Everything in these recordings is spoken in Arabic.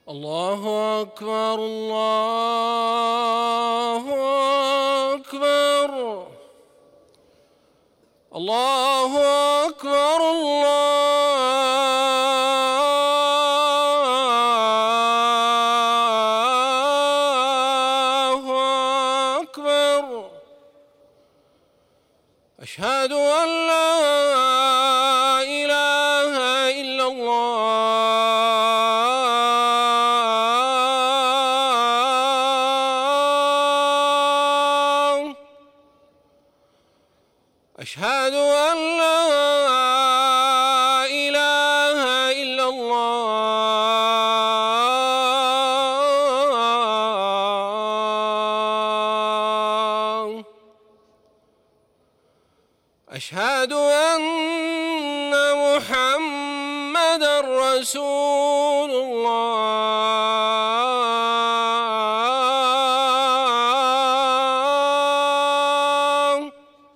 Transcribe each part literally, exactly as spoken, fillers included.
الله أكبر الله أكبر الله أكبر الله أكبر. أشهد أن لا إله إلا الله. أشهد أن لا إله إلا الله. أشهد أن محمدًا رسول الله.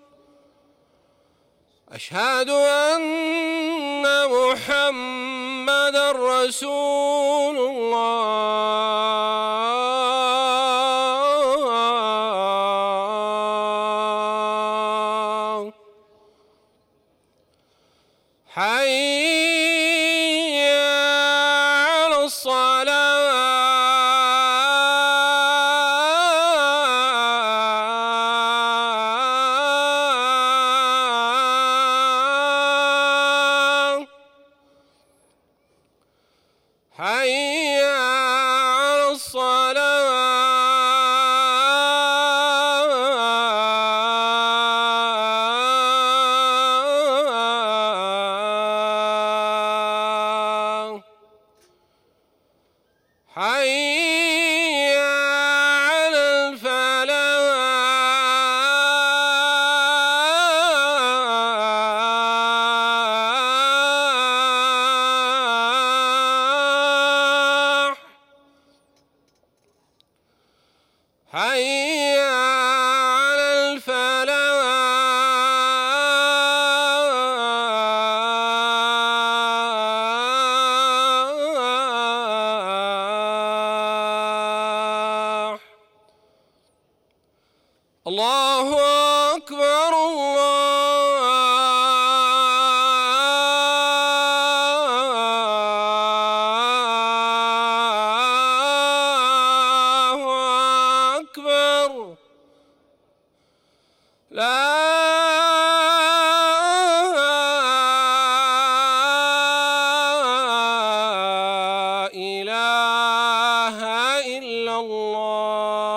أشهد أن محمدًا رسول الله. حي على الصلاة. حي على الصلاة. حي على الفلاح. حي على الفلاح. الله أكبر الله أكبر. لا إله إلا الله.